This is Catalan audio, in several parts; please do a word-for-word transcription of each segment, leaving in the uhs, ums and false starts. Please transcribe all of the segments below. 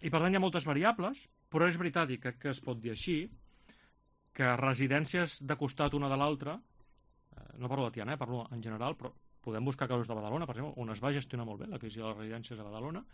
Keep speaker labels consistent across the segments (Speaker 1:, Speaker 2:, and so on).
Speaker 1: I per tant hi ha moltes variables, però és veritat, i crec que es pot dir així, que residències de costat una de l'altra, eh, no parlo de Tiana, eh, parlo en general, però podem buscar casos de Badalona, per exemple, on es va gestionar molt bé la crisi de les residències a Badalona.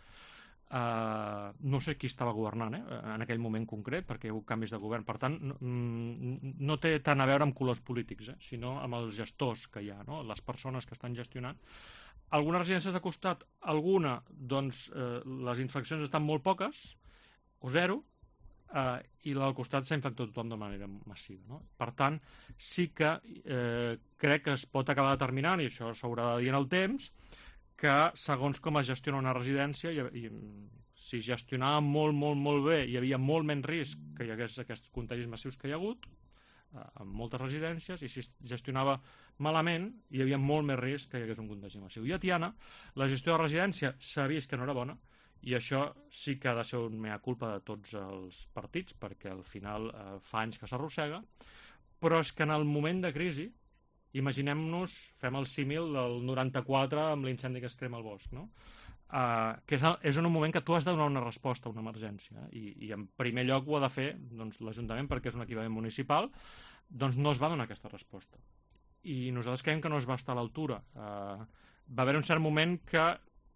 Speaker 1: Uh, no sé qui estava governant eh, en aquell moment concret, perquè hi ha hagut canvis de govern, per tant no, no té tant a veure amb colors polítics, eh, sinó amb els gestors que hi ha, no? Les persones que estan gestionant. Algunes residències de costat, alguna, doncs eh, les infeccions estan molt poques o zero, eh, i la del costat s'ha infectat tothom de manera massiva, no? Per tant, sí que eh, crec que es pot acabar determinant, i això s'haurà de dir en el temps, que segons com es gestiona una residència, i, i si gestionava molt, molt, molt bé, hi havia molt menys risc que hi hagués aquests contagis massius que hi ha hagut, eh, en moltes residències, i si es gestionava malament, hi havia molt més risc que hi hagués un contagi massiu. I a Tiana, la gestió de residència s'ha vist que no era bona, i això sí que ha de ser un mea culpa de tots els partits, perquè al final eh, fa anys que s'arrossega, però és que en el moment de crisi, imaginem-nos, fem el símil del noranta-quatre amb l'incendi que es crema al bosc, no? Uh, que és, és en un moment que tu has de donar una resposta a una emergència, eh? I, i en primer lloc ho ha de fer doncs, l'Ajuntament, perquè és un equipament municipal, doncs no es va donar aquesta resposta. I nosaltres creiem que no es va estar a l'altura. Uh, va haver un cert moment que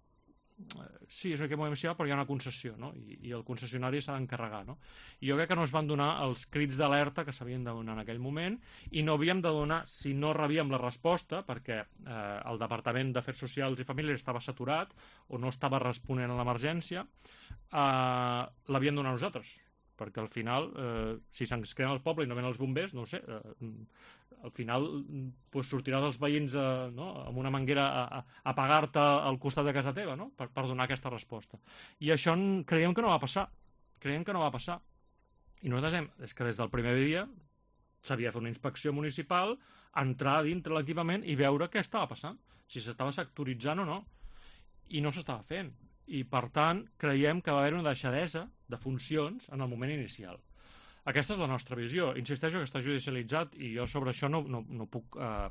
Speaker 1: sí, és un equip municipal, però hi ha una concessió, no? I, i el concessionari s'ha d'encarregar, no? I jo crec que no es van donar els crits d'alerta que s'havien de donar en aquell moment, i no havíem de donar, si no rebíem la resposta, perquè eh, el Departament d'Afers Socials i Famílies estava saturat o no estava responent a l'emergència, eh, l'havíem de donar nosaltres, perquè al final, eh, si se'ns crema el poble i no venen els bombers, no ho sé, eh, al final pues, sortiràs els veïns eh, no? amb una manguera a, a, a pagar-te al costat de casa teva, no? per, per donar aquesta resposta. I això creiem que no va passar. Creiem que no va passar. I nosaltres hem, és que des del primer dia s'havia de fer una inspecció municipal, entrar dintre l'equipament i veure què estava passant, si s'estava sectoritzant o no. I no s'estava fent. I per tant creiem que va haver una deixadesa de funcions en el moment inicial. Aquesta és la nostra visió. Insisteixo que està judicialitzat i jo sobre això no, no, no puc eh,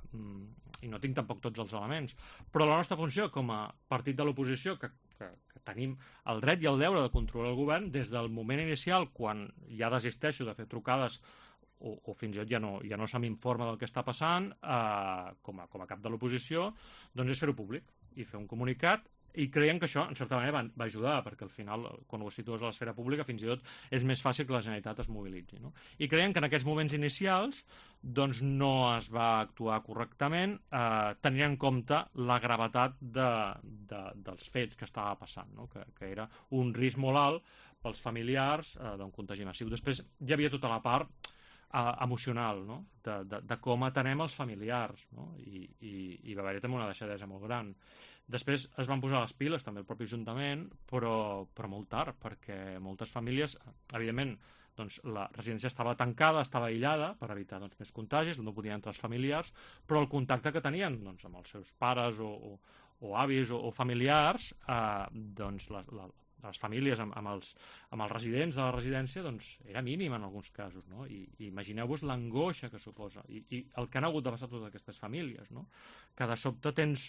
Speaker 1: i no tinc tampoc tots els elements, però la nostra funció com a partit de l'oposició, que, que, que tenim el dret i el deure de controlar el govern des del moment inicial, quan ja desisteixo de fer trucades o, o fins i tot ja no, ja no se m'informa del que està passant, eh, com, a, com a cap de l'oposició, doncs és fer-ho públic i fer un comunicat. I creiem que això, en certa manera, va, va ajudar, perquè al final, quan ho situes a l'esfera pública, fins i tot és més fàcil que la Generalitat es mobilitzi. No? I creiem que en aquests moments inicials doncs no es va actuar correctament, eh, tenint en compte la gravetat de, de, dels fets que estava passant, no? que, que era un risc molt alt pels familiars eh, d'un contagi massiu. Després hi havia tota la part eh, emocional, no? de, de, de com atenem els familiars, no? I, i, i va haver-hi també una deixadesa molt gran. Després es van posar les piles, també el propi Ajuntament, però, però molt tard, perquè moltes famílies, evidentment, doncs, la residència estava tancada, estava aïllada, per evitar doncs, més contagis, no podien entrar els familiars, però el contacte que tenien doncs, amb els seus pares o, o, o avis o, o familiars, eh, doncs, la, la, les famílies amb, amb, els, amb els residents de la residència doncs, era mínim en alguns casos, no? I, i imagineu-vos l'angoixa que suposa i, i el que han hagut de passar totes aquestes famílies, no? Que de sobte tens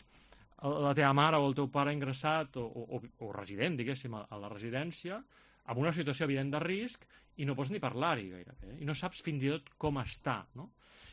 Speaker 1: la teva mare o el teu pare ingressat o, o, o resident, diguéssim, a la residència amb una situació evident de risc i no pots ni parlar-hi gairebé, i no saps fins i tot com està, no?